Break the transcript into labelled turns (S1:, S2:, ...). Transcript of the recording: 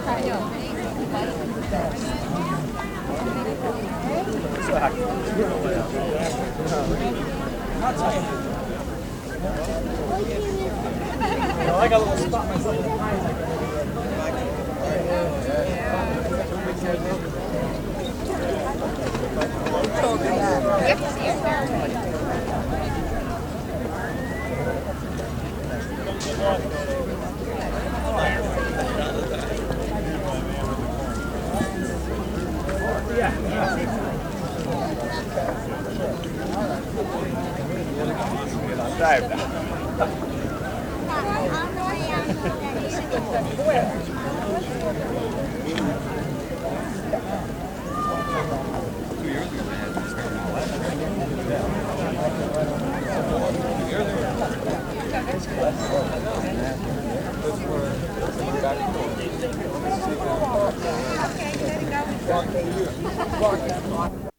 S1: I got a little spot myself in the eyes.
S2: Okay, let it go.